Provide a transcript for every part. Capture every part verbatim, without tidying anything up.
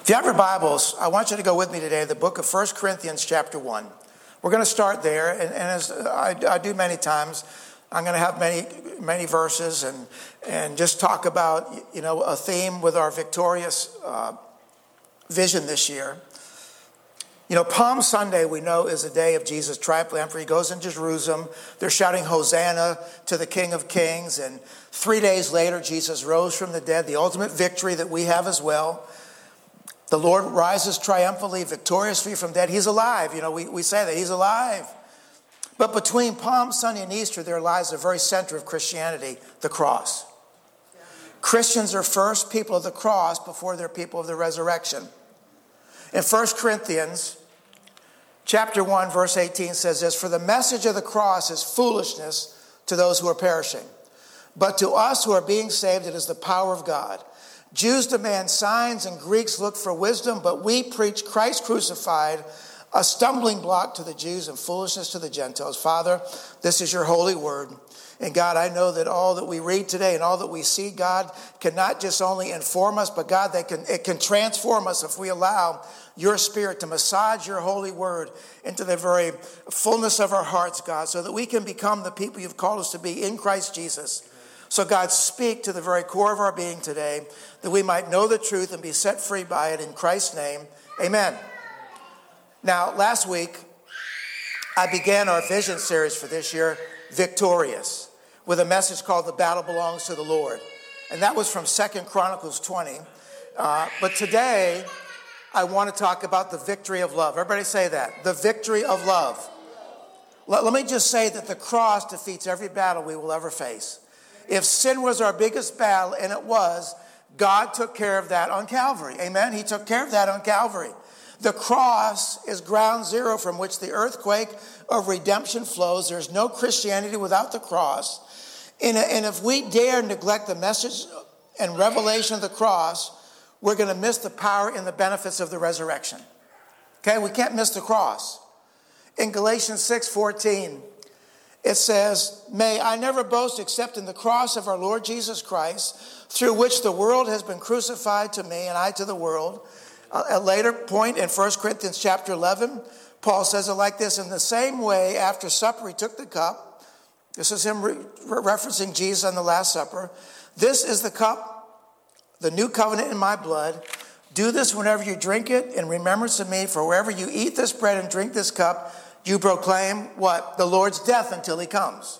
If you have your Bibles, I want you to go with me today to the book of First Corinthians chapter one. We're going to start there, and, and as I, I do many times, I'm going to have many, many verses and and just talk about, you know, a theme with our victorious uh, vision this year. You know, Palm Sunday, we know, is the day of Jesus' triumphant entry. He goes into Jerusalem. They're shouting Hosanna to the King of Kings. And three days later, Jesus rose from the dead, the ultimate victory that we have as well. The Lord rises triumphantly, victoriously from dead. He's alive. You know, we, we say that. He's alive. But between Palm Sunday and Easter, there lies the very center of Christianity, the cross. Christians are first people of the cross before they're people of the resurrection. In First Corinthians chapter one, verse eighteen says this, "For the message of the cross is foolishness to those who are perishing. But to us who are being saved, it is the power of God. Jews demand signs and Greeks look for wisdom, but we preach Christ crucified, a stumbling block to the Jews and foolishness to the Gentiles." Father, this is your holy word. And God, I know that all that we read today and all that we see, God, can not just only inform us, but God, that can, it can transform us if we allow your Spirit to massage your holy word into the very fullness of our hearts, God, so that we can become the people you've called us to be in Christ Jesus. So God, speak to the very core of our being today, that we might know the truth and be set free by it in Christ's name. Amen. Now, last week, I began our vision series for this year, Victorious, with a message called The Battle Belongs to the Lord. And that was from Second Chronicles twenty. Uh, but today, I want to talk about the victory of love. Everybody say that. The victory of love. Let, let me just say that the cross defeats every battle we will ever face. If sin was our biggest battle, and it was, God took care of that on Calvary. Amen? He took care of that on Calvary. The cross is ground zero from which the earthquake of redemption flows. There's no Christianity without the cross. And, and if we dare neglect the message and revelation of the cross, we're going to miss the power and the benefits of the resurrection. Okay? We can't miss the cross. In Galatians six fourteen, it says, "May I never boast except in the cross of our Lord Jesus Christ, through which the world has been crucified to me and I to the world." A later point in First Corinthians chapter eleven, Paul says it like this, "In the same way, after supper, he took the cup." This is him re- referencing Jesus on the Last Supper. "This is the cup, the new covenant in my blood. Do this whenever you drink it in remembrance of me. For wherever you eat this bread and drink this cup, you proclaim," what? "The Lord's death until he comes."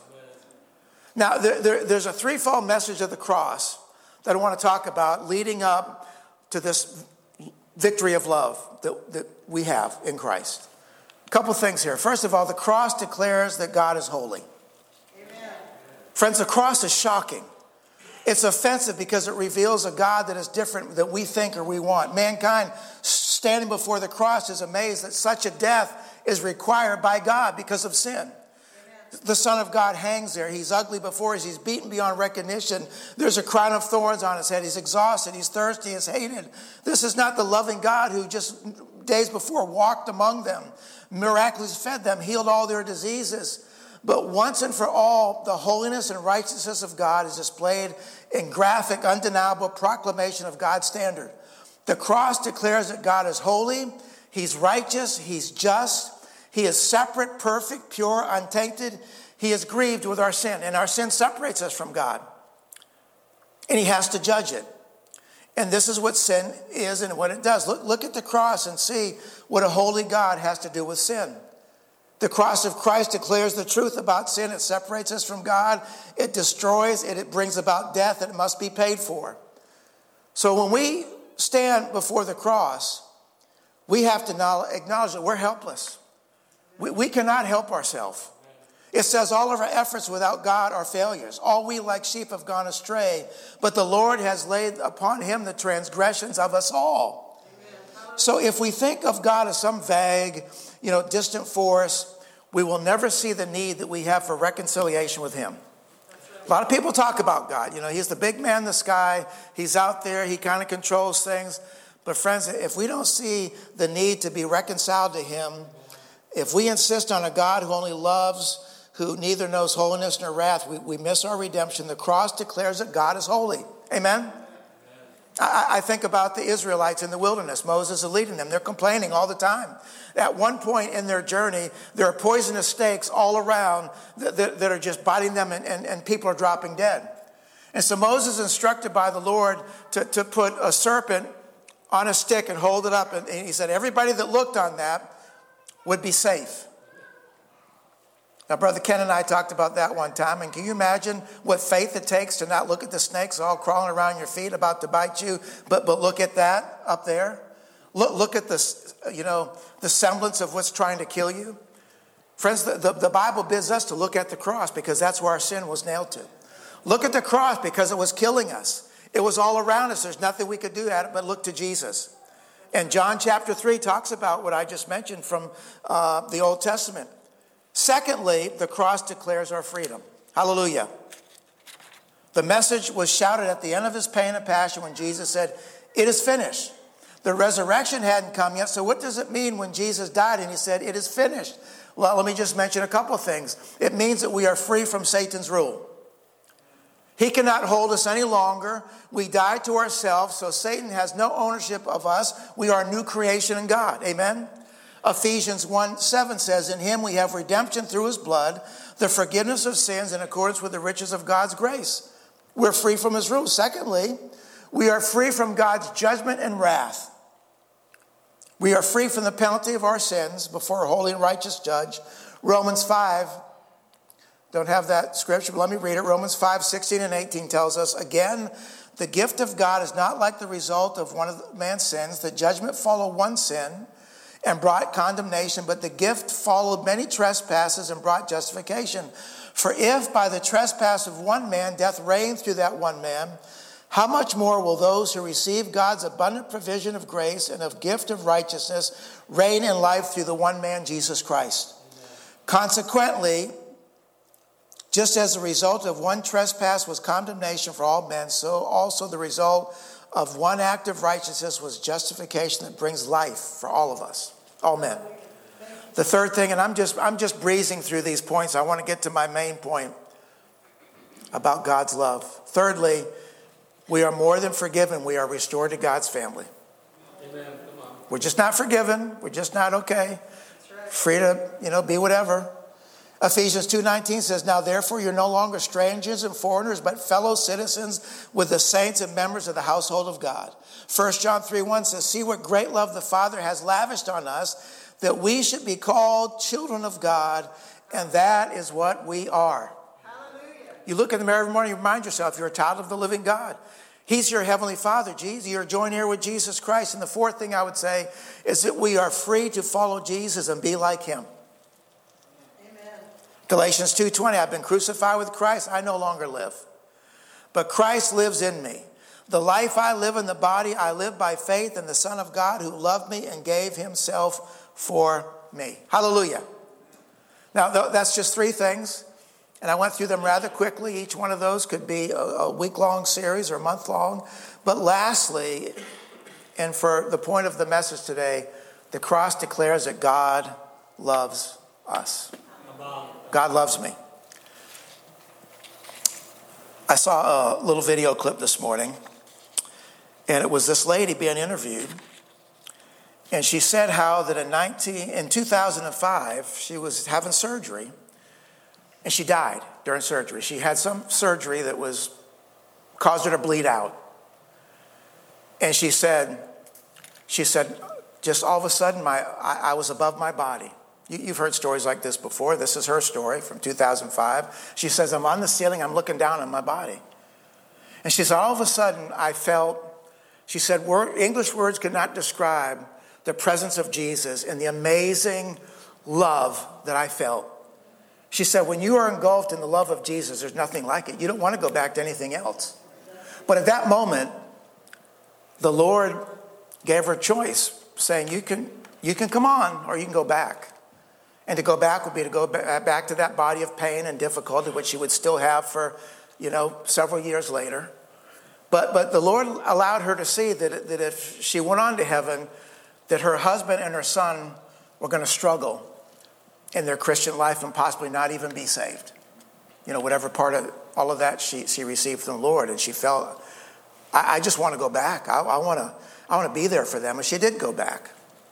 Now, there, there, there's a threefold message of the cross that I want to talk about leading up to this victory of love that, that we have in Christ. A couple things here. First of all, the cross declares that God is holy. Amen. Friends, the cross is shocking. It's offensive because it reveals a God that is different than we think or we want. Mankind standing before the cross is amazed that such a death is required by God because of sin. The Son of God hangs there. He's ugly before us. He's beaten beyond recognition. There's a crown of thorns on his head. He's exhausted. He's thirsty. He's hated. This is not the loving God who just days before walked among them, miraculously fed them, healed all their diseases. But once and for all, the holiness and righteousness of God is displayed in graphic, undeniable proclamation of God's standard. The cross declares that God is holy. He's righteous. He's just. He is separate, perfect, pure, untainted. He is grieved with our sin, and our sin separates us from God. And he has to judge it. And this is what sin is and what it does. Look, look at the cross and see what a holy God has to do with sin. The cross of Christ declares the truth about sin. It separates us from God. It destroys it. It brings about death, and it must be paid for. So when we stand before the cross, we have to acknowledge that we're helpless. We, we cannot help ourselves. It says all of our efforts without God are failures. All we like sheep have gone astray, but the Lord has laid upon him the transgressions of us all. Amen. So if we think of God as some vague, you know, distant force, we will never see the need that we have for reconciliation with him. A lot of people talk about God. You know, he's the big man in the sky. He's out there. He kind of controls things. But friends, if we don't see the need to be reconciled to him, if we insist on a God who only loves, who neither knows holiness nor wrath, we, we miss our redemption. The cross declares that God is holy. Amen? Amen? I, I think about the Israelites in the wilderness. Moses is leading them. They're complaining all the time. At one point in their journey, there are poisonous snakes all around that, that, that are just biting them, and, and, and people are dropping dead. And so Moses is instructed by the Lord to, to put a serpent on a stick and hold it up. And, and he said everybody that looked on that would be safe. Now, Brother Ken and I talked about that one time. And can you imagine what faith it takes to not look at the snakes all crawling around your feet about to bite you, but, but look at that up there? Look, look at this, you know, the semblance of what's trying to kill you. Friends, the, the, the Bible bids us to look at the cross because that's where our sin was nailed to. Look at the cross because it was killing us. It was all around us. There's nothing we could do at it but look to Jesus. And John chapter three talks about what I just mentioned from uh, the Old Testament. Secondly, the cross declares our freedom. Hallelujah. The message was shouted at the end of his pain and passion when Jesus said, "It is finished." The resurrection hadn't come yet. So what does it mean when Jesus died and he said, "It is finished"? Well, let me just mention a couple of things. It means that we are free from Satan's rule. He cannot hold us any longer. We died to ourselves, so Satan has no ownership of us. We are a new creation in God. Amen? Ephesians one seven says, "In him we have redemption through his blood, the forgiveness of sins in accordance with the riches of God's grace." We're free from his rule. Secondly, we are free from God's judgment and wrath. We are free from the penalty of our sins before a holy and righteous judge. Romans five, don't have that scripture, but let me read it. Romans five, sixteen and eighteen tells us, "Again, the gift of God is not like the result of one of man's sins. The judgment followed one sin and brought condemnation, but the gift followed many trespasses and brought justification. For if by the trespass of one man death reigned through that one man, how much more will those who receive God's abundant provision of grace and of gift of righteousness reign in life through the one man, Jesus Christ? Amen. Consequently, just as the result of one trespass was condemnation for all men, so also the result of one act of righteousness was justification that brings life for all of us, all men. The third thing, and I'm just I'm just breezing through these points. I want to get to my main point about God's love. Thirdly, we are more than forgiven. We are restored to God's family. Amen. Come on. We're just not forgiven. We're just not okay. Right. Free to, you know, be whatever. Ephesians two nineteen says, "Now therefore you're no longer strangers and foreigners, but fellow citizens with the saints and members of the household of God." First John three one says, "See what great love the Father has lavished on us, that we should be called children of God, and that is what we are." Hallelujah. You look in the mirror every morning, you remind yourself you're a child of the living God. He's your heavenly Father, Jesus. You're joined here with Jesus Christ. And the fourth thing I would say is that we are free to follow Jesus and be like him. Amen. Galatians two twenty, "I've been crucified with Christ. I no longer live, but Christ lives in me. The life I live in the body, I live by faith in the Son of God who loved me and gave himself for me." Hallelujah. Now, that's just three things. And I went through them rather quickly. Each one of those could be a, a week-long series or a month-long. But lastly, and for the point of the message today, the cross declares that God loves us. God loves me. I saw a little video clip this morning, and it was this lady being interviewed. And she said how that in, nineteen, in two thousand five, she was having surgery. And she died during surgery. She had some surgery that was caused her to bleed out. And she said, she said, just all of a sudden, my I, I was above my body. You, you've heard stories like this before. This is her story from two thousand five. She says, I'm on the ceiling, I'm looking down on my body. And she said, all of a sudden, I felt, she said, word, English words could not describe the presence of Jesus and the amazing love that I felt. She said, when you are engulfed in the love of Jesus, there's nothing like it. You don't want to go back to anything else. But at that moment, the Lord gave her a choice, saying, you can, you can come on or you can go back. And to go back would be to go back to that body of pain and difficulty, which she would still have for, you know, several years later. But but the Lord allowed her to see that, that if she went on to heaven, that her husband and her son were going to struggle in their Christian life and possibly not even be saved. You know, whatever part of all of that she, she received from the Lord. And she felt I, I just want to go back. I, I want to I want to be there for them. And she did go back.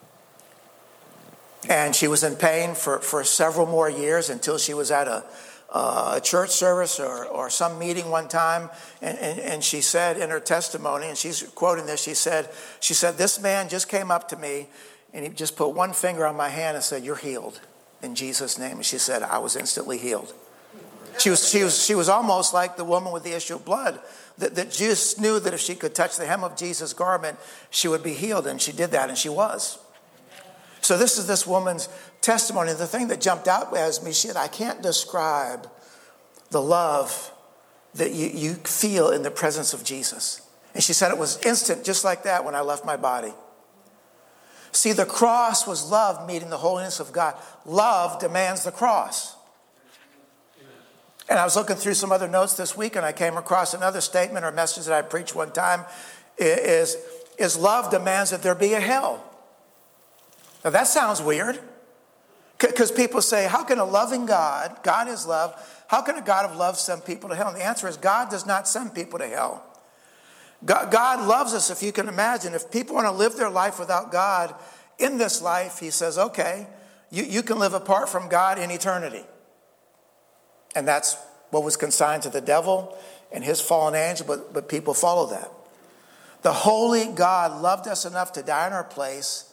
And she was in pain for, for several more years until she was at a, uh, a church service or, or some meeting one time. And, and, and she said in her testimony, and she's quoting this, she said, she said, this man just came up to me and he just put one finger on my hand and said, you're healed in Jesus' name. And she said, I was instantly healed. She was, she was, she was almost like the woman with the issue of blood that, that just knew that if she could touch the hem of Jesus' garment, she would be healed. And she did that, and she was. So this is this woman's testimony. The thing that jumped out as me, she said, I can't describe the love that you, you feel in the presence of Jesus. And she said it was instant, just like that, when I left my body. See, the cross was love meeting the holiness of God. Love demands the cross. And I was looking through some other notes this week, and I came across another statement or message that I preached one time, is, is love demands that there be a hell. Now that sounds weird, because people say, how can a loving God, God is love, how can a God of love send people to hell? And the answer is God does not send people to hell. God, God loves us, if you can imagine. If people want to live their life without God in this life, he says, okay, you, you can live apart from God in eternity. And that's what was consigned to the devil and his fallen angel, but, but people follow that. The holy God loved us enough to die in our place.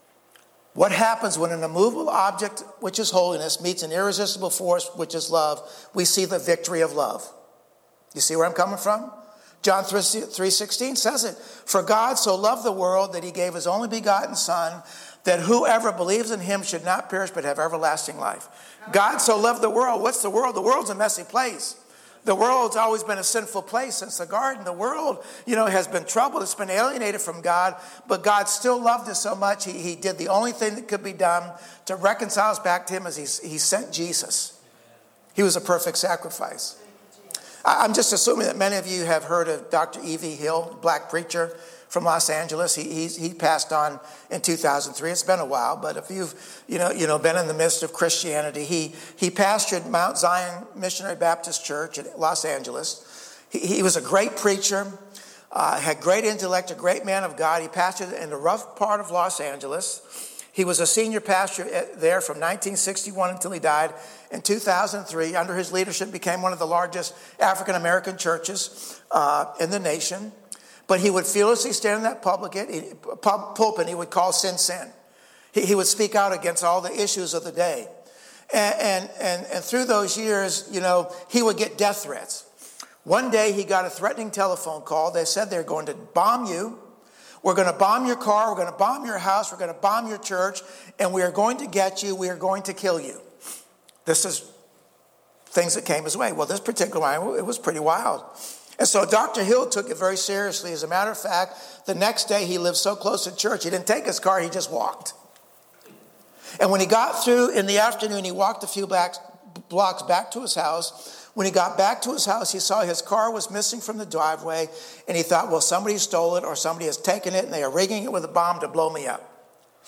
What happens when an immovable object, which is holiness, meets an irresistible force, which is love? We see the victory of love. You see where I'm coming from? John three sixteen says it. For God so loved the world that he gave his only begotten Son, that whoever believes in him should not perish but have everlasting life. God so loved the world. What's the world? The world's a messy place. The world's always been a sinful place since the garden. The world, you know, has been troubled. It's been alienated from God. But God still loved us so much, he, he did the only thing that could be done to reconcile us back to him, as he, he sent Jesus. He was a perfect sacrifice. I, I'm just assuming that many of you have heard of Doctor E V Hill, black preacher from Los Angeles. He, he he passed on in two thousand three. It's been a while, but if you've you know you know been in the midst of Christianity, he he pastored Mount Zion Missionary Baptist Church in Los Angeles. He, he was a great preacher, uh, had great intellect, a great man of God. He pastored in the rough part of Los Angeles. He was a senior pastor there from nineteen sixty-one until he died in two thousand three. Under his leadership, became one of the largest African American churches uh, in the nation. But he would fearlessly stand in that pulpit, and he would call sin, sin. He, he would speak out against all the issues of the day. And, and, and, and through those years, you know, he would get death threats. One day he got a threatening telephone call. They said they're going to bomb you. We're going to bomb your car. We're going to bomb your house. We're going to bomb your church. And we are going to get you. We are going to kill you. This is things that came his way. Well, this particular one, it was pretty wild. And so Doctor Hill took it very seriously. As a matter of fact, the next day he lived so close to church, he didn't take his car, he just walked. And when he got through in the afternoon, he walked a few back, blocks back to his house. When he got back to his house, he saw his car was missing from the driveway, and he thought, well, somebody stole it or somebody has taken it, and they are rigging it with a bomb to blow me up.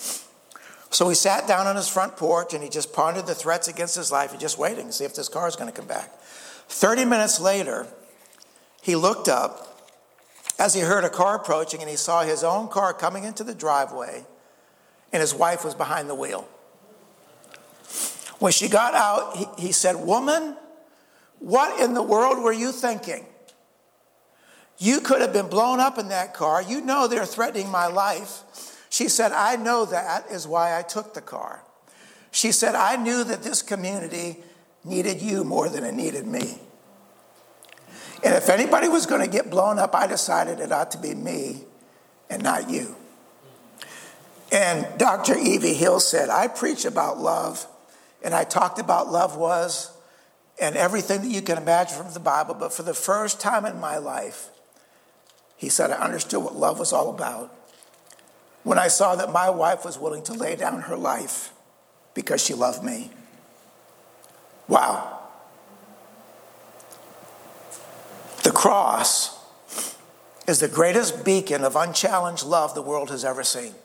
So he sat down on his front porch, and he just pondered the threats against his life. He's just waiting to see if this car is going to come back. Thirty minutes later, he looked up as he heard a car approaching, and he saw his own car coming into the driveway, and his wife was behind the wheel. When she got out, he, he said, woman, what in the world were you thinking? You could have been blown up in that car. You know they're threatening my life. She said, I know that is why I took the car. She said, I knew that this community needed you more than it needed me. And if anybody was going to get blown up, I decided it ought to be me and not you. And Doctor E V Hill said, I preach about love, and I talked about love was, and everything that you can imagine from the Bible, but for the first time in my life, he said, I understood what love was all about. When I saw that my wife was willing to lay down her life because she loved me. Wow. The cross is the greatest beacon of unchallenged love the world has ever seen.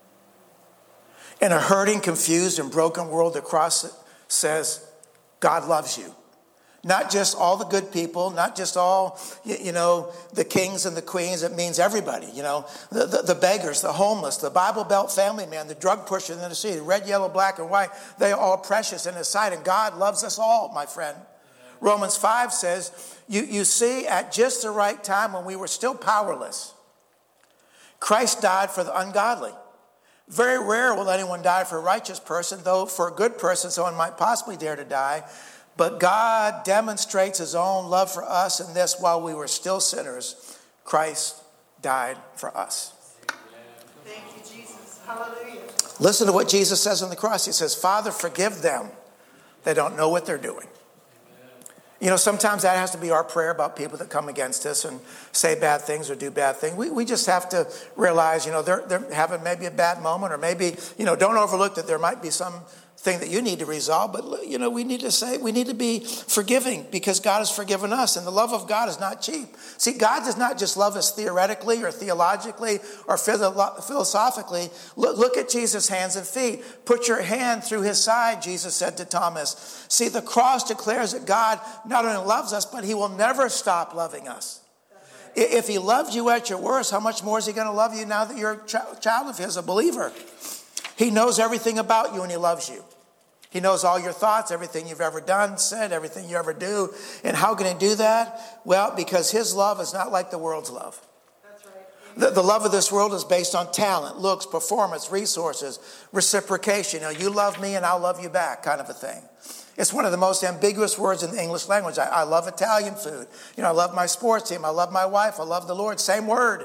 In a hurting, confused, and broken world, the cross says, God loves you. Not just all the good people, not just all, you know, the kings and the queens. It means everybody, you know, the, the, the beggars, the homeless, the Bible Belt family man, the drug pusher in the city, red, yellow, black, and white. They are all precious in his sight, and God loves us all, my friend. Romans five says, you, you see, at just the right time when we were still powerless, Christ died for the ungodly. Very rare will anyone die for a righteous person, though for a good person someone might possibly dare to die. But God demonstrates his own love for us in this: while we were still sinners, Christ died for us. Thank you, Jesus. Hallelujah. Listen to what Jesus says on the cross. He says, Father, forgive them. They don't know what they're doing. You know, sometimes that has to be our prayer about people that come against us and say bad things or do bad things. We we just have to realize, you know, they're, they're having maybe a bad moment, or maybe, you know, don't overlook that there might be some thing that you need to resolve. But, you know, we need to say, we need to be forgiving because God has forgiven us. And the love of God is not cheap. See, God does not just love us theoretically or theologically or philo- philosophically. Look, look at Jesus' hands and feet. Put your hand through his side, Jesus said to Thomas. See, the cross declares that God not only loves us, but he will never stop loving us. If he loved you at your worst, how much more is he going to love you now that you're a ch- child of his, a believer? He knows everything about you and he loves you. He knows all your thoughts, everything you've ever done, said, everything you ever do. And how can he do that? Well, because his love is not like the world's love. That's right. The, the love of this world is based on talent, looks, performance, resources, reciprocation. You know, you love me and I'll love you back, kind of a thing. It's one of the most ambiguous words in the English language. I, I love Italian food. You know, I love my sports team. I love my wife. I love the Lord. Same word.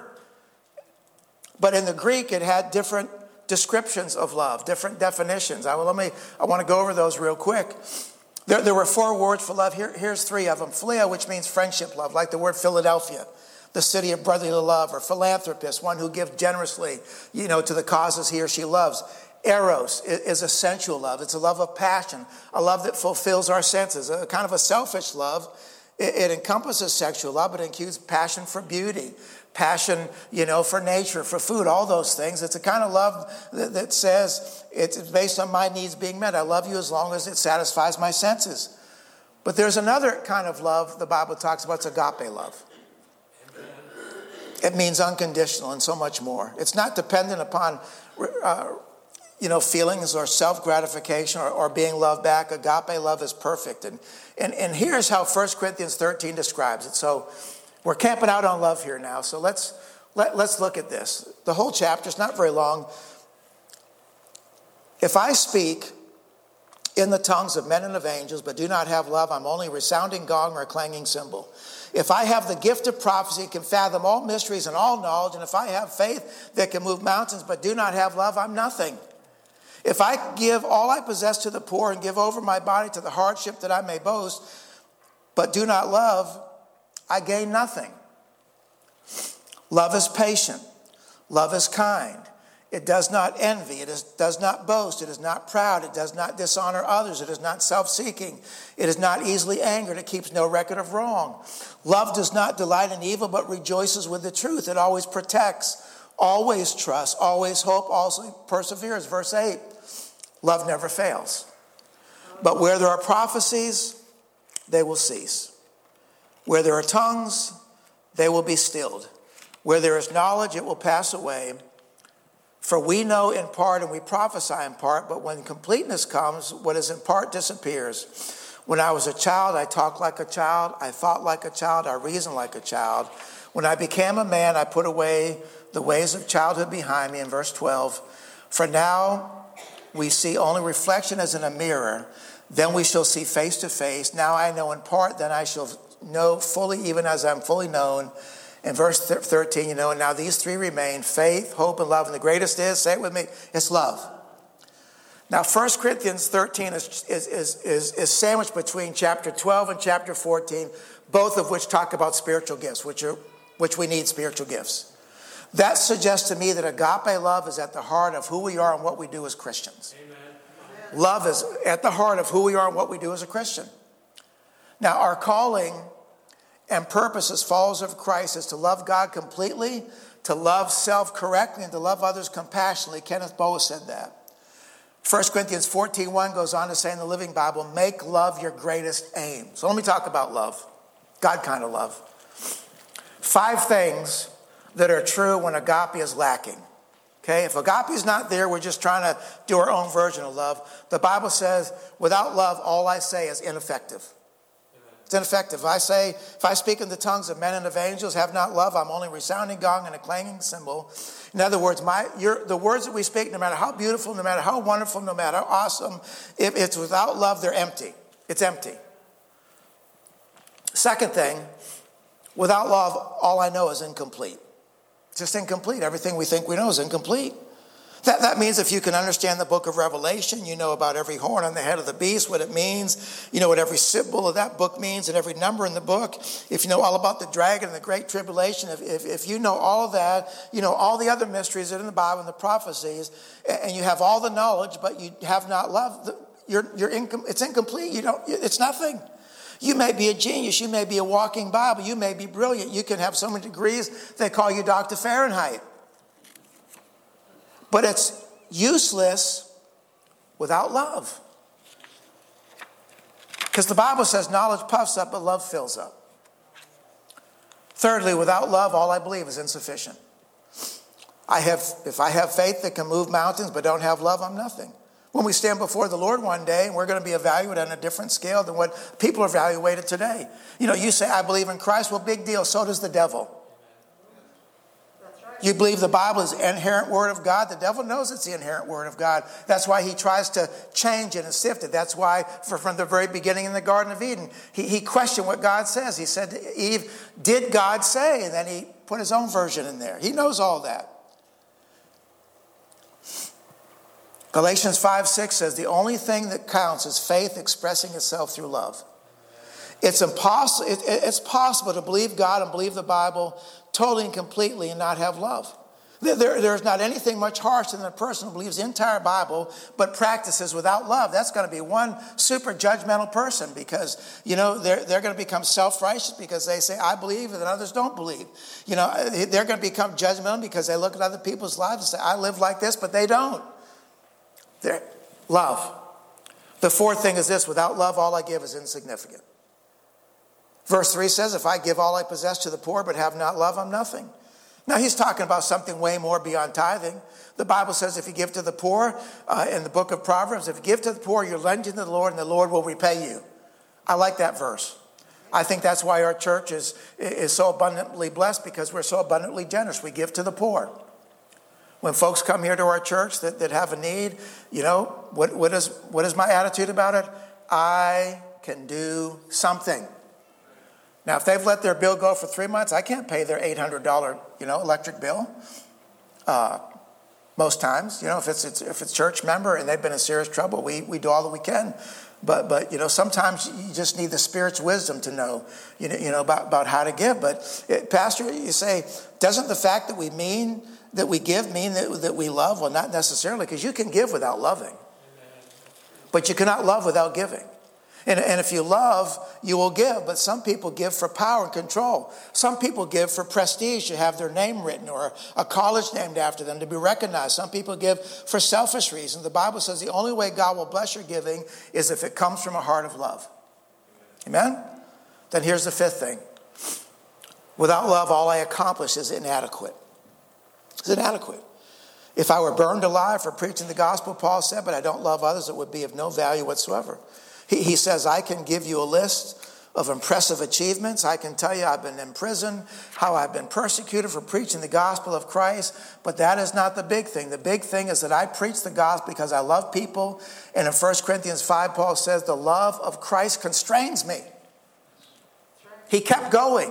But in the Greek, it had different descriptions of love, different definitions. I, well, let me, I want to go over those real quick. There, there were four words for love. Here, here's three of them. Phileo, which means friendship love, like the word Philadelphia, the city of brotherly love, or philanthropist, one who gives generously, you know, to the causes he or she loves. Eros is a sensual love. It's a love of passion, a love that fulfills our senses, a kind of a selfish love. It, it encompasses sexual love, but it includes passion for beauty, passion, you know, for nature, for food, all those things. It's a kind of love that, that says it's based on my needs being met. I love you as long as it satisfies my senses. But there's another kind of love the Bible talks about. It's agape love. It means unconditional and so much more. It's not dependent upon, uh, you know, feelings or self-gratification or, or being loved back. Agape love is perfect. And, and, and here's how First Corinthians thirteen describes it. So we're camping out on love here now, so let's let, let's look at this. The whole chapter is not very long. If I speak in the tongues of men and of angels, but do not have love, I'm only a resounding gong or a clanging cymbal. If I have the gift of prophecy, can fathom all mysteries and all knowledge, and if I have faith that can move mountains, but do not have love, I'm nothing. If I give all I possess to the poor and give over my body to the hardship that I may boast, but do not love, I gain nothing. Love is patient. Love is kind. It does not envy. It is, does not boast. It is not proud. It does not dishonor others. It is not self-seeking. It is not easily angered. It keeps no record of wrong. Love does not delight in evil, but rejoices with the truth. It always protects, always trusts, always hope, also perseveres. Verse eight, love never fails. But where there are prophecies, they will cease. Where there are tongues, they will be stilled. Where there is knowledge, it will pass away. For we know in part and we prophesy in part, but when completeness comes, what is in part disappears. When I was a child, I talked like a child, I thought like a child, I reasoned like a child. When I became a man, I put away the ways of childhood behind me. In verse twelve, for now we see only reflection as in a mirror, then we shall see face to face. Now I know in part, then I shall know fully, even as I'm fully known. In verse thirteen, you know, and now these three remain: faith, hope, and love. And the greatest is, say it with me, it's love. Now, First Corinthians thirteen is, is, is, is, is sandwiched between chapter twelve and chapter fourteen, both of which talk about spiritual gifts, which are which we need spiritual gifts. That suggests to me that agape love is at the heart of who we are and what we do as Christians. Amen. Love is at the heart of who we are and what we do as a Christian. Now, our calling and purpose as followers of Christ is to love God completely, to love self correctly, and to love others compassionately. Kenneth Boa said that. First Corinthians fourteen one goes on to say in the Living Bible, make love your greatest aim. So let me talk about love, God kind of love. Five things that are true when agape is lacking. Okay, if agape is not there, we're just trying to do our own version of love. The Bible says, without love, all I say is ineffective. It's ineffective. If I say, if I speak in the tongues of men and of angels, have not love, I'm only a resounding gong and a clanging cymbal. In other words, my, your, the words that we speak, no matter how beautiful, no matter how wonderful, no matter how awesome, if it's without love, they're empty. It's empty. Second thing, without love, all I know is incomplete. It's just incomplete. Everything we think we know is incomplete. That, that means if you can understand the book of Revelation, you know about every horn on the head of the beast, what it means. You know what every symbol of that book means and every number in the book. If you know all about the dragon and the great tribulation, if, if, if you know all of that, you know all the other mysteries that are in the Bible and the prophecies, and you have all the knowledge, but you have not love, you're, you're incom- it's incomplete. You don't, it's nothing. You may be a genius. You may be a walking Bible. You may be brilliant. You can have so many degrees, they call you Doctor Fahrenheit. But it's useless without love. Because the Bible says knowledge puffs up, but love fills up. Thirdly, without love, all I believe is insufficient. I have, if I have faith that can move mountains but don't have love, I'm nothing. When we stand before the Lord one day, we're going to be evaluated on a different scale than what people are evaluated today. You know, you say, I believe in Christ. Well, big deal. So does the devil. You believe the Bible is the inherent word of God. The devil knows it's the inherent word of God. That's why he tries to change it and sift it. That's why for, from the very beginning in the Garden of Eden, he, he questioned what God says. He said to Eve, did God say? And then he put his own version in there. He knows all that. Galatians five six says the only thing that counts is faith expressing itself through love. It's impossible. It, it's possible to believe God and believe the Bible totally and completely and not have love. There, there's not anything much harsher than a person who believes the entire Bible but practices without love. That's going to be one super judgmental person because, you know, they're, they're going to become self-righteous because they say, I believe, and others don't believe. You know, they're going to become judgmental because they look at other people's lives and say, I live like this, but they don't. They're, love. The fourth thing is this, without love, all I give is insignificant. Verse three says, if I give all I possess to the poor but have not love, I'm nothing. Now he's talking about something way more beyond tithing. The Bible says if you give to the poor, uh, in the book of Proverbs, if you give to the poor, you're lending to the Lord and the Lord will repay you. I like that verse. I think that's why our church is, is so abundantly blessed because we're so abundantly generous. We give to the poor. When folks come here to our church that, that have a need, you know, what, what, is, what is my attitude about it? I can do something. Now, if they've let their bill go for three months, I can't pay their eight hundred dollars, you know, electric bill. Uh, most times, you know, if it's, it's if it's church member and they've been in serious trouble, we we do all that we can. But but you know, sometimes you just need the Spirit's wisdom to know, you know, you know about, about how to give. But it, Pastor, you say, doesn't the fact that we mean that we give mean that, that we love? Well, not necessarily, because you can give without loving, but you cannot love without giving. And, and if you love, you will give. But some people give for power and control. Some people give for prestige, to have their name written or a college named after them, to be recognized. Some people give for selfish reasons. The Bible says the only way God will bless your giving is if it comes from a heart of love. Amen? Then here's the fifth thing. Without love, all I accomplish is inadequate. It's inadequate. If I were burned alive for preaching the gospel, Paul said, but I don't love others, it would be of no value whatsoever. He, he says, I can give you a list of impressive achievements. I can tell you I've been in prison, how I've been persecuted for preaching the gospel of Christ. But that is not the big thing. The big thing is that I preach the gospel because I love people. And in First Corinthians five, Paul says, the love of Christ constrains me. He kept going.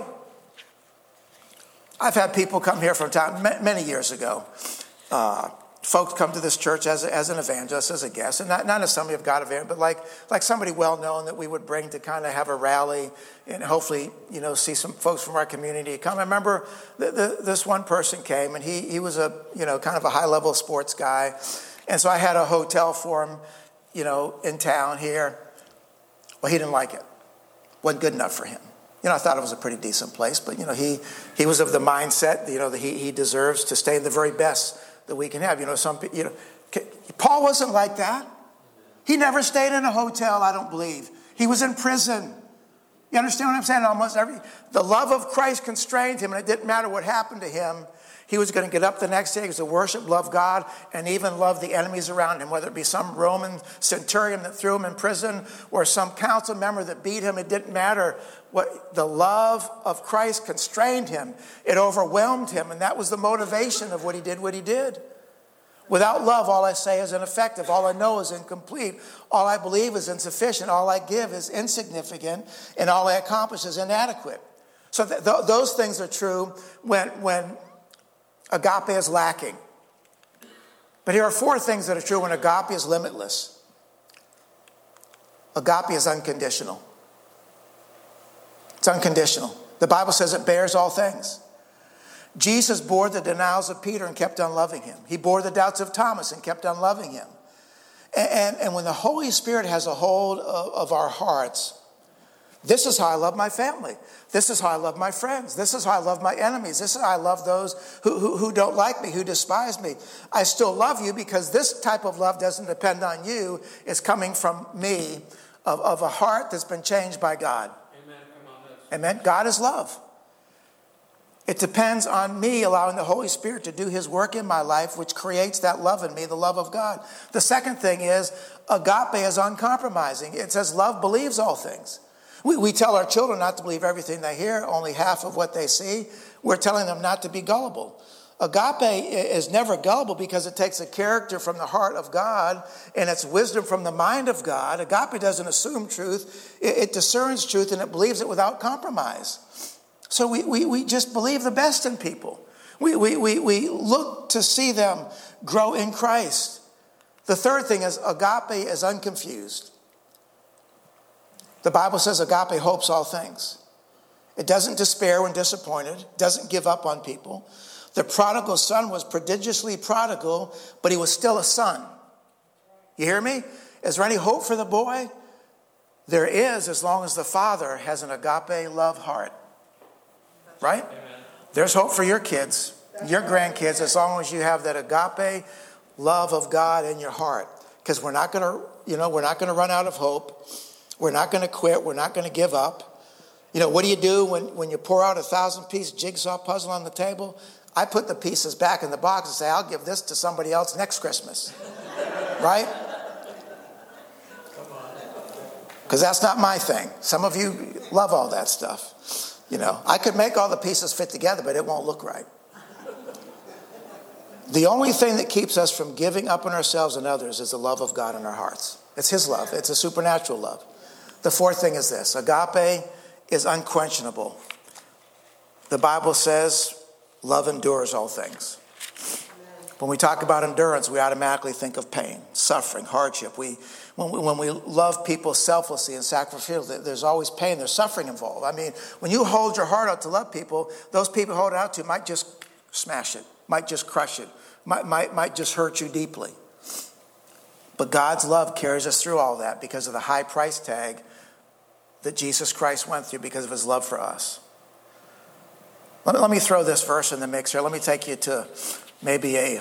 I've had people come here from time, many years ago. Uh, Folks come to this church as, a, as an evangelist, as a guest, and not, not as somebody of God evangelist, but like, like somebody well-known that we would bring to kind of have a rally and hopefully, you know, see some folks from our community come. I remember the, the, this one person came, and he, he was a, you know, kind of a high-level sports guy. And so I had a hotel for him, you know, in town here. Well, he didn't like it. Wasn't good enough for him. You know, I thought it was a pretty decent place, but, you know, he, he was of the mindset, you know, that he, he deserves to stay in the very best that we can have. You know, some, you know, Paul wasn't like that. He never stayed in a hotel, I don't believe. He was in prison. You understand what I'm saying? Almost every, the love of Christ constrained him, and it didn't matter what happened to him. He was going to get up the next day. He was to worship, love God, and even love the enemies around him, whether it be some Roman centurion that threw him in prison or some council member that beat him. It didn't matter. What the love of Christ constrained him. It overwhelmed him, and that was the motivation of what he did, what he did. Without love, all I say is ineffective. All I know is incomplete. All I believe is insufficient. All I give is insignificant. And all I accomplish is inadequate. So th- th- those things are true when, when agape is lacking. But here are four things that are true when agape is limitless. Agape is unconditional. It's unconditional. The Bible says it bears all things. Jesus bore the denials of Peter and kept on loving him. He bore the doubts of Thomas and kept on loving him. And, and, and when the Holy Spirit has a hold of, of our hearts, this is how I love my family. This is how I love my friends. This is how I love my enemies. This is how I love those who, who, who don't like me, who despise me. I still love you because this type of love doesn't depend on you. It's coming from me, of, of a heart that's been changed by God. Amen. Come on, Amen. God is love. It depends on me allowing the Holy Spirit to do his work in my life, which creates that love in me, the love of God. The second thing is agape is uncompromising. It says love believes all things. We, we tell our children not to believe everything they hear, only half of what they see. We're telling them not to be gullible. Agape is never gullible because it takes a character from the heart of God and it's wisdom from the mind of God. Agape doesn't assume truth. It, it discerns truth and it believes it without compromise. So we, we, we just believe the best in people. We, we, we, we look to see them grow in Christ. The third thing is agape is unconfused. The Bible says agape hopes all things. It doesn't despair when disappointed, doesn't give up on people. The prodigal son was prodigiously prodigal, but he was still a son. You hear me? Is there any hope for the boy? There is, as long as the father has an agape love heart. Right? Amen. There's hope for your kids, your grandkids, as long as you have that agape love of God in your heart. Because we're not going to, you know, we're not going to run out of hope. We're not going to quit. We're not going to give up. You know, what do you do when, when you pour out a thousand-piece jigsaw puzzle on the table? I put the pieces back in the box and say, I'll give this to somebody else next Christmas. Right? Because that's not my thing. Some of you love all that stuff. You know, I could make all the pieces fit together, but it won't look right. The only thing that keeps us from giving up on ourselves and others is the love of God in our hearts. It's his love. It's a supernatural love. The fourth thing is this. Agape is unquenchable. The Bible says love endures all things. When we talk about endurance, we automatically think of pain, suffering, hardship. We, when we, when we love people selflessly and sacrificially, there's always pain, there's suffering involved. I mean, when you hold your heart out to love people, those people hold it out to might just smash it, might just crush it, might, might, might just hurt you deeply. But God's love carries us through all that because of the high price tag that Jesus Christ went through because of his love for us. Let me, let me throw this verse in the mix here. Let me take you to maybe a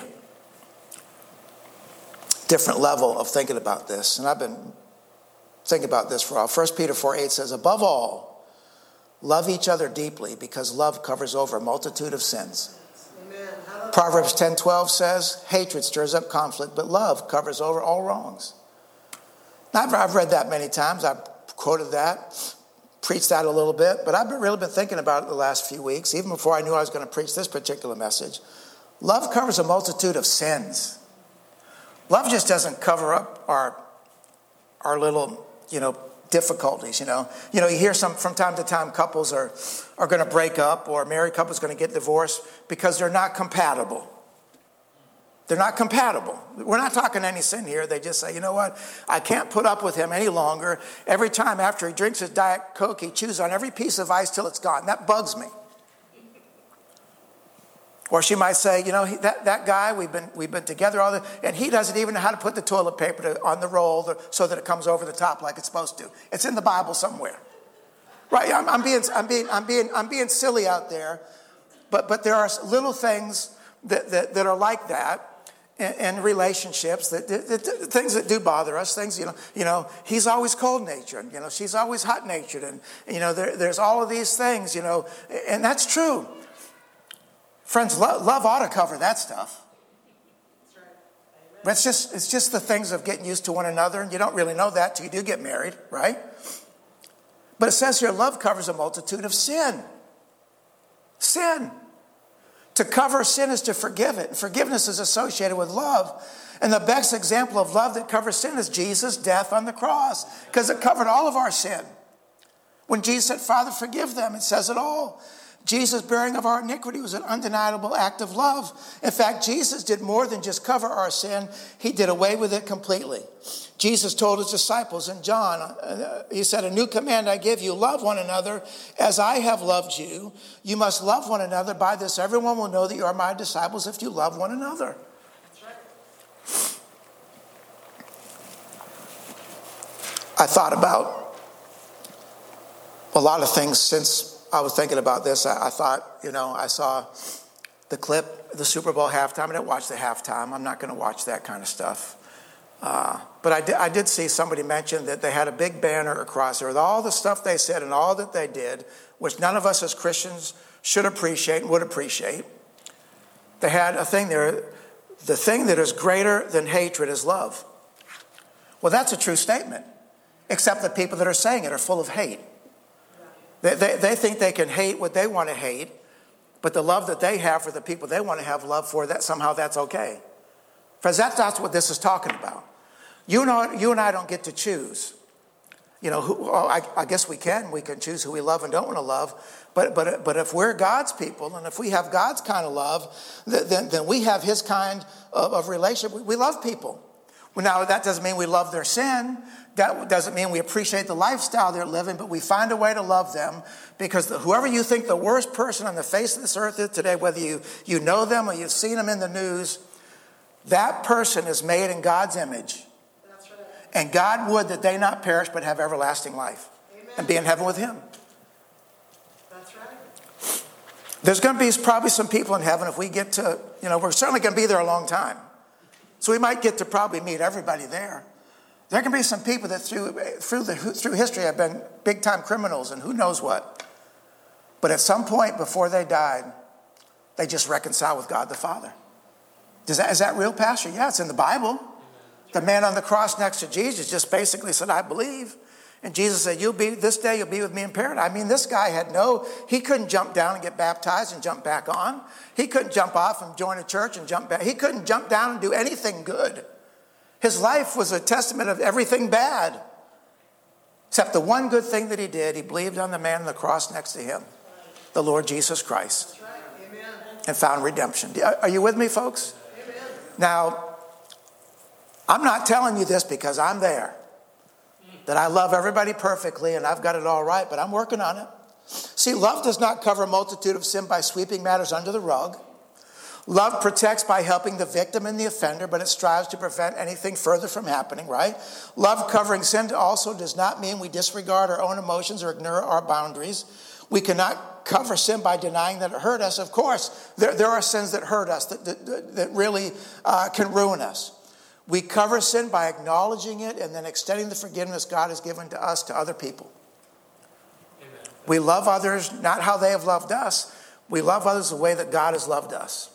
different level of thinking about this. And I've been thinking about this for a while. First Peter four eight says, above all, love each other deeply because love covers over a multitude of sins. Amen. Proverbs ten twelve says, hatred stirs up conflict, but love covers over all wrongs. Now, I've, I've read that many times. I've quoted that, preached that a little bit, but I've been, really been thinking about it the last few weeks, even before I knew I was going to preach this particular message. Love covers a multitude of sins. Love just doesn't cover up our our little, you know, difficulties, you know. You know, you hear some from time to time couples are, are going to break up or a married couple's going to get divorced because they're not compatible. They're not compatible. We're not talking any sin here. They just say, you know what? I can't put up with him any longer. Every time after he drinks his Diet Coke, he chews on every piece of ice till it's gone. That bugs me. Or she might say, you know, he, that, that guy, we've been we've been together all the, and he doesn't even know how to put the toilet paper to, on the roll the, so that it comes over the top like it's supposed to. It's in the Bible somewhere, right? I'm, I'm being I'm being I'm being I'm being silly out there, but but there are little things that that, that are like that, in, in relationships, that, that, that, that things that do bother us, things, you know, you know, he's always cold-natured, you know, she's always hot-natured, and, you know, there, there's all of these things, you know, and that's true. Friends, love, love ought to cover that stuff. But it's just, it's just the things of getting used to one another, and you don't really know that till you do get married, right? But it says here, love covers a multitude of sin. Sin. To cover sin is to forgive it. And forgiveness is associated with love. And the best example of love that covers sin is Jesus' death on the cross, because it covered all of our sin. When Jesus said, Father, forgive them, it says it all. Jesus' bearing of our iniquity was an undeniable act of love. In fact, Jesus did more than just cover our sin. He did away with it completely. Jesus told his disciples in John, uh, he said, a new command I give you, love one another as I have loved you. You must love one another. By this, everyone will know that you are my disciples if you love one another. That's right. I thought about a lot of things since I was thinking about this. I, I thought, you know, I saw the clip, the Super Bowl halftime. I didn't watch the halftime. I'm not going to watch that kind of stuff. Uh, but I did, I did see somebody mention that they had a big banner across there with all the stuff they said and all that they did, which none of us as Christians should appreciate and would appreciate. They had a thing there, the thing that is greater than hatred is love. Well, that's a true statement, except the people that are saying it are full of hate. They, they, they think they can hate what they want to hate, but the love that they have for the people they want to have love for, that somehow that's okay. Friends, that's, that's what this is talking about. You know, you and I don't get to choose. You know, who, well, I, I guess we can. We can choose who we love and don't want to love. But but but if we're God's people, and if we have God's kind of love, then, then we have his kind of, of relationship. We, we love people. Well, now, that doesn't mean we love their sin. That doesn't mean we appreciate the lifestyle they're living, but we find a way to love them, because the, whoever you think the worst person on the face of this earth is today, whether you, you know them or you've seen them in the news, that person is made in God's image. That's right. And God would that they not perish but have everlasting life. Amen. And be in heaven with him. That's right. There's going to be probably some people in heaven if we get to, you know, we're certainly going to be there a long time. So we might get to probably meet everybody there. There can be some people that through through the through history have been big time criminals and who knows what. But at some point before they died, they just reconciled with God the Father. Does that, is that real, Pastor? Yeah, it's in the Bible. The man on the cross next to Jesus just basically said, I believe. And Jesus said, you'll be, this day you'll be with me in paradise. I mean, this guy had no, he couldn't jump down and get baptized and jump back on. He couldn't jump off and join a church and jump back. He couldn't jump down and do anything good. His life was a testament of everything bad. Except the one good thing that he did, he believed on the man on the cross next to him, the Lord Jesus Christ, and found redemption. Are you with me, folks? Amen. Now, I'm not telling you this because I'm there, that I love everybody perfectly and I've got it all right, but I'm working on it. See, love does not cover a multitude of sin by sweeping matters under the rug. Love protects by helping the victim and the offender, but it strives to prevent anything further from happening, right? Love covering sin also does not mean we disregard our own emotions or ignore our boundaries. We cannot cover sin by denying that it hurt us. Of course, there, there are sins that hurt us, that, that, that really uh, can ruin us. We cover sin by acknowledging it and then extending the forgiveness God has given to us to other people. Amen. We love others not how they have loved us. We love others the way that God has loved us.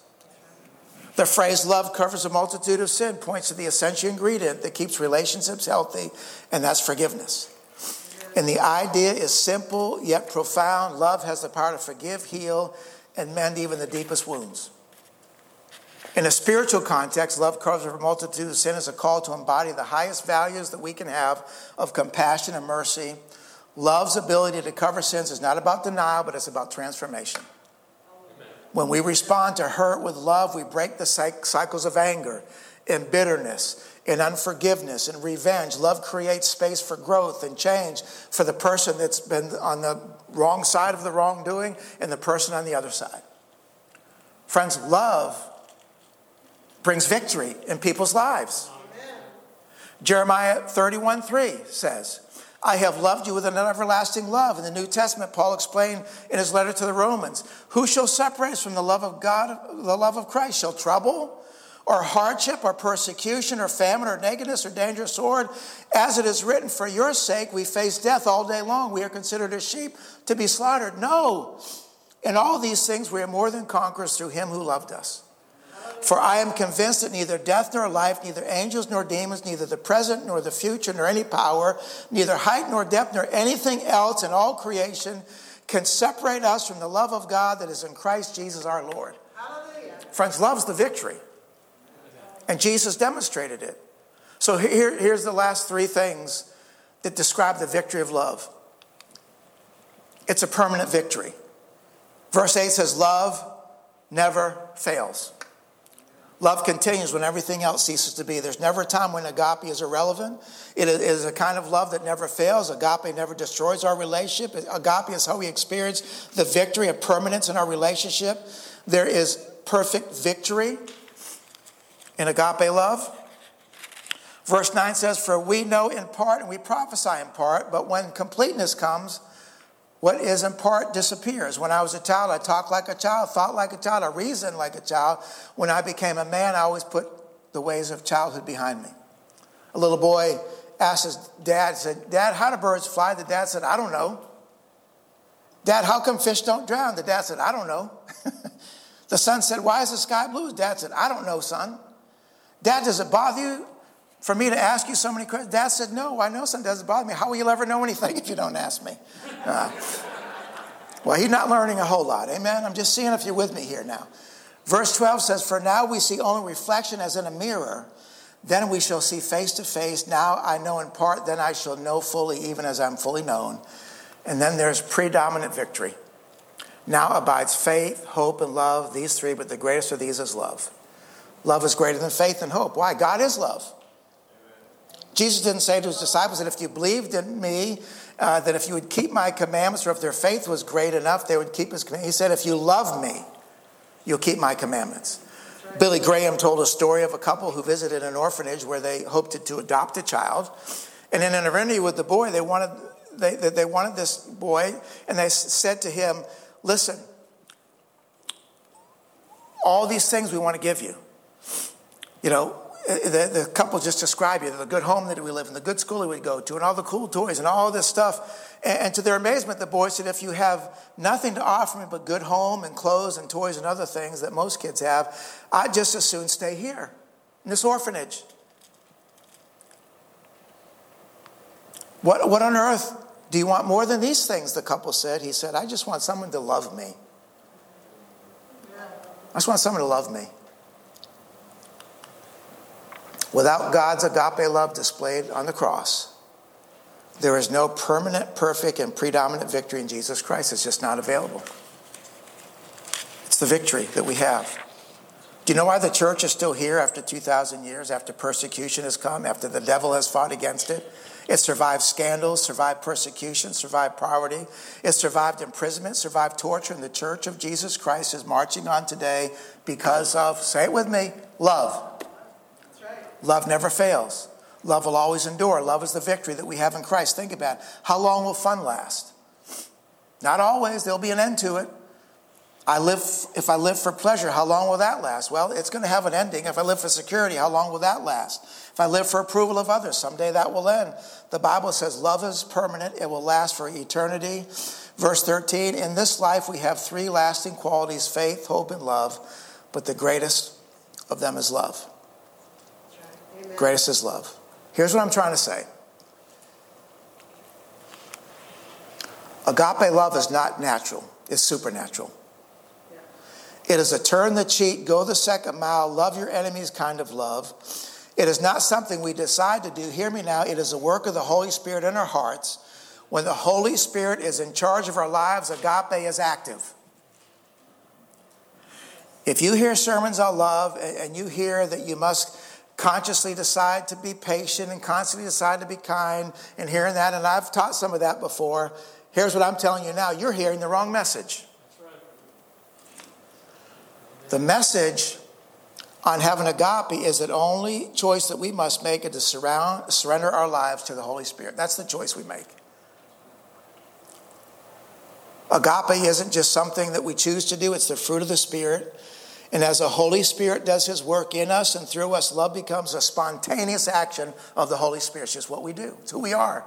The phrase love covers a multitude of sin points to the essential ingredient that keeps relationships healthy, and that's forgiveness. And the idea is simple yet profound. Love has the power to forgive, heal, and mend even the deepest wounds. In a spiritual context, love covers a multitude of sin as a call to embody the highest values that we can have of compassion and mercy. Love's ability to cover sins is not about denial, but it's about transformation. When we respond to hurt with love, we break the cycles of anger and bitterness and unforgiveness and revenge. Love creates space for growth and change for the person that's been on the wrong side of the wrongdoing and the person on the other side. Friends, love brings victory in people's lives. Amen. Jeremiah thirty-one three says, I have loved you with an everlasting love. In the New Testament, Paul explained in his letter to the Romans, who shall separate us from the love of God, the love of Christ? Shall trouble or hardship or persecution or famine or nakedness or dangerous sword. As it is written, for your sake we face death all day long. We are considered as sheep to be slaughtered. No, in all these things we are more than conquerors through him who loved us. For I am convinced that neither death nor life, neither angels nor demons, neither the present nor the future, nor any power, neither height nor depth, nor anything else in all creation can separate us from the love of God that is in Christ Jesus our Lord. Hallelujah. Friends, love's the victory. And Jesus demonstrated it. So here, here's the last three things that describe the victory of love. It's a permanent victory. Verse eight says, love never fails. Love continues when everything else ceases to be. There's never a time when agape is irrelevant. It is a kind of love that never fails. Agape never destroys our relationship. Agape is how we experience the victory of permanence in our relationship. There is perfect victory in agape love. Verse nine says, for we know in part and we prophesy in part, but when completeness comes, what is in part disappears. When I was a child, I talked like a child, thought like a child, I reasoned like a child. When I became a man, I always put the ways of childhood behind me. A little boy asked his dad, said, Dad, how do birds fly? The dad said, I don't know. Dad, how come fish don't drown? The dad said, I don't know. The son said, why is the sky blue? His dad said, I don't know, son. Dad, does it bother you for me to ask you so many questions? Dad said, no, I know something doesn't bother me. How will you ever know anything if you don't ask me? Uh, well, he's not learning a whole lot. Amen. I'm just seeing if you're with me here now. Verse twelve says, for now we see only reflection as in a mirror. Then we shall see face to face. Now I know in part, then I shall know fully, even as I'm fully known. And then there's predominant victory. Now abides faith, hope, and love, these three, but the greatest of these is love. Love is greater than faith and hope. Why? God is love. Jesus didn't say to his disciples that if you believed in me, uh, that if you would keep my commandments, or if their faith was great enough, they would keep his commandments. He said, if you love me, you'll keep my commandments. Right. Billy Graham told a story of a couple who visited an orphanage where they hoped to, to adopt a child. And in an interview with the boy, they wanted, they, they wanted this boy, and they said to him, listen, all these things we want to give you. You know, the, the couple just described you, the good home that we live in, the good school that we go to, and all the cool toys and all this stuff. And, and to their amazement, the boy said, if you have nothing to offer me but good home and clothes and toys and other things that most kids have, I'd just as soon stay here in this orphanage. What, what on earth do you want more than these things, the couple said. He said, I just want someone to love me. I just want someone to love me. Without God's agape love displayed on the cross, there is no permanent, perfect, and predominant victory in Jesus Christ. It's just not available. It's the victory that we have. Do you know why the church is still here after two thousand years, after persecution has come, after the devil has fought against it? It survived scandals, survived persecution, survived poverty. It survived imprisonment, survived torture, and the church of Jesus Christ is marching on today because of, say it with me, love. Love never fails. Love will always endure. Love is the victory that we have in Christ. Think about it. How long will fun last? Not always. There'll be an end to it. I live, if I live for pleasure, how long will that last? Well, it's going to have an ending. If I live for security, how long will that last? If I live for approval of others, someday that will end. The Bible says love is permanent. It will last for eternity. Verse thirteen, in this life we have three lasting qualities, faith, hope, and love. But the greatest of them is love. Amen. Greatest is love. Here's what I'm trying to say. Agape love is not natural. It's supernatural. Yeah. It is a turn the cheek, go the second mile, love your enemies kind of love. It is not something we decide to do. Hear me now. It is a work of the Holy Spirit in our hearts. When the Holy Spirit is in charge of our lives, agape is active. If you hear sermons on love and you hear that you must consciously decide to be patient and constantly decide to be kind and hearing that, and I've taught some of that before, here's what I'm telling you now. You're hearing the wrong message. The message on having agape is that only choice that we must make is to surround, surrender our lives to the Holy Spirit. That's the choice we make. Agape isn't just something that we choose to do. It's the fruit of the Spirit. And as the Holy Spirit does his work in us and through us, love becomes a spontaneous action of the Holy Spirit. It's just what we do. It's who we are.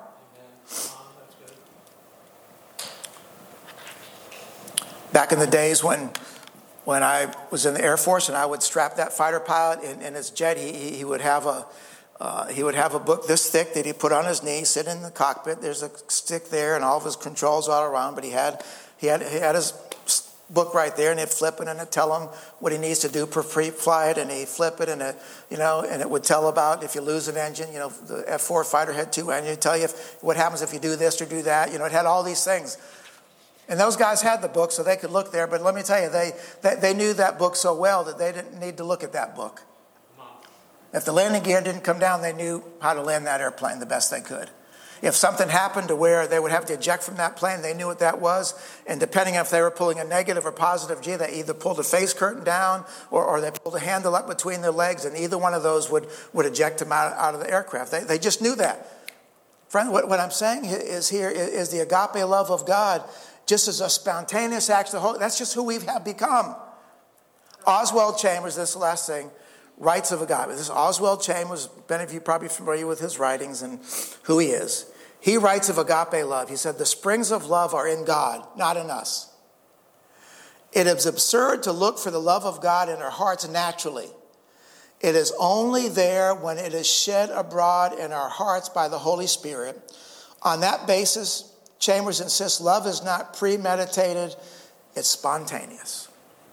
Back in the days when when I was in the Air Force and I would strap that fighter pilot in, in his jet, he, he would have a uh, he would have a book this thick that he put on his knee, sit in the cockpit. There's a stick there and all of his controls all around, but he had he had he had his book right there, and he'd flip it and it'd tell him what he needs to do for pre-flight, and he'd flip it and it, you know, and it would tell about if you lose an engine, you know, the F four fighter had two engines, it'd tell you if, what happens if you do this or do that. You know, it had all these things. And those guys had the book so they could look there, but let me tell you, they, they, they knew that book so well that they didn't need to look at that book. If the landing gear didn't come down, they knew how to land that airplane the best they could. If something happened to where they would have to eject from that plane, they knew what that was. And depending on if they were pulling a negative or positive G, they either pulled the face curtain down or, or they pulled the handle up between their legs, and either one of those would, would eject them out, out of the aircraft. They, they just knew that. Friend, what, what I'm saying is here is the agape love of God, just as a spontaneous act of the Holy. That's just who we have become. Oswald Chambers, this is the last thing, writes of agape. This is Oswald Chambers. Many of you are probably familiar with his writings and who he is. He writes of agape love. He said, the springs of love are in God, not in us. It is absurd to look for the love of God in our hearts naturally. It is only there when it is shed abroad in our hearts by the Holy Spirit. On that basis, Chambers insists love is not premeditated, it's spontaneous.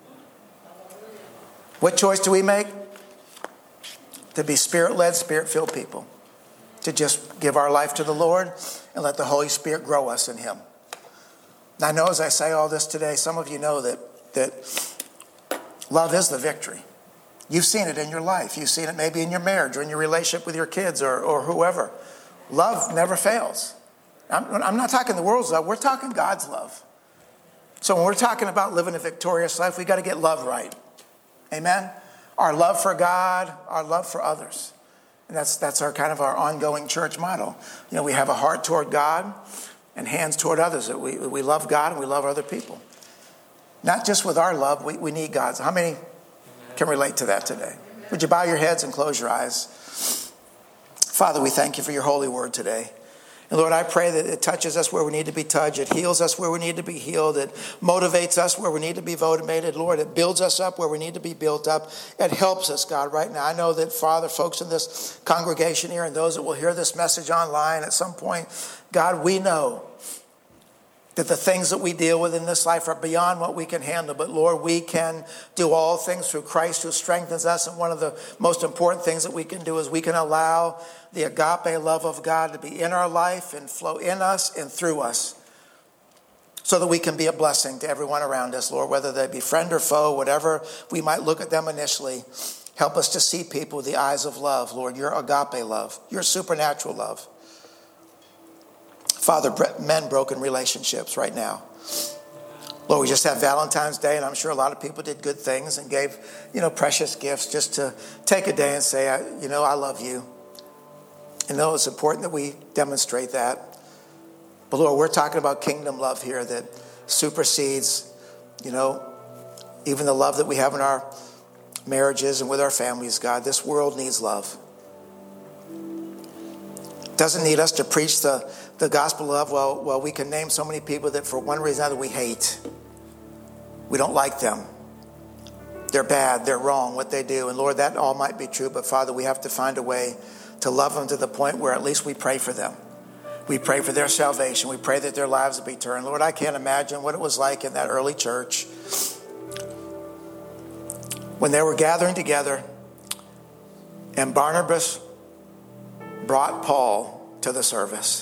What choice do we make? To be spirit-led, spirit-filled people. To just give our life to the Lord and let the Holy Spirit grow us in him. And I know as I say all this today, some of you know that, that love is the victory. You've seen it in your life. You've seen it maybe in your marriage or in your relationship with your kids or, or whoever. Love never fails. I'm, I'm not talking the world's love. We're talking God's love. So when we're talking about living a victorious life, we got to get love right. Amen? Our love for God, our love for others. And that's that's our kind of our ongoing church motto. You know, we have a heart toward God and hands toward others. That we, we love God and we love other people. Not just with our love, we, we need God's. How many can relate to that today? Would you bow your heads and close your eyes? Father, we thank you for your holy word today. And Lord, I pray that it touches us where we need to be touched. It heals us where we need to be healed. It motivates us where we need to be motivated. Lord, it builds us up where we need to be built up. It helps us, God, right now. I know that, Father, folks in this congregation here and those that will hear this message online at some point, God, we know that the things that we deal with in this life are beyond what we can handle. But Lord, we can do all things through Christ who strengthens us. And one of the most important things that we can do is we can allow the agape love of God to be in our life and flow in us and through us so that we can be a blessing to everyone around us, Lord, whether they be friend or foe, whatever we might look at them initially. Help us to see people with the eyes of love, Lord, your agape love, your supernatural love. Father, mend broken relationships right now. Lord, we just had Valentine's Day, and I'm sure a lot of people did good things and gave, you know, precious gifts just to take a day and say, you know, I love you. And know it's important that we demonstrate that. But Lord, we're talking about kingdom love here that supersedes, you know, even the love that we have in our marriages and with our families, God. This world needs love. Doesn't need us to preach the, the gospel of love. Well, well, we can name so many people that for one reason or another we hate. We don't like them. They're bad. They're wrong, what they do. And Lord, that all might be true. But Father, we have to find a way to love them to the point where at least we pray for them. We pray for their salvation. We pray that their lives will be turned. Lord, I can't imagine what it was like in that early church when they were gathering together and Barnabas brought Paul to the service.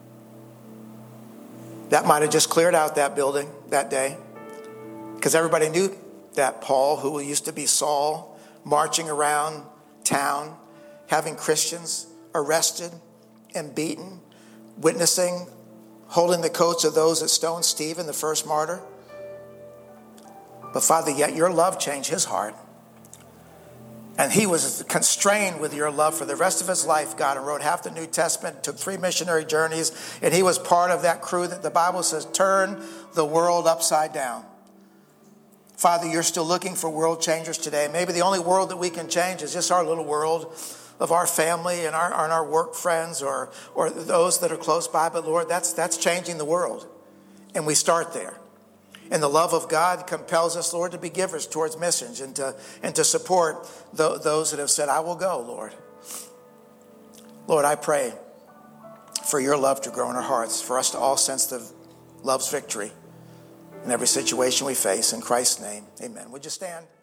That might have just cleared out that building that day because everybody knew that Paul, who used to be Saul, marching around town, having Christians arrested and beaten, witnessing, holding the coats of those that stoned Stephen, the first martyr. But Father, yet your love changed his heart. And he was constrained with your love for the rest of his life, God, and wrote half the New Testament, took three missionary journeys, and he was part of that crew that the Bible says turned the world upside down. Father, you're still looking for world changers today. Maybe the only world that we can change is just our little world of our family and our, and our work friends or, or those that are close by. But Lord, that's, that's changing the world. And we start there. And the love of God compels us, Lord, to be givers towards missions and to, and to support the, those that have said, I will go, Lord. Lord, I pray for your love to grow in our hearts, for us to all sense the love's victory in every situation we face. In Christ's name, amen. Would you stand?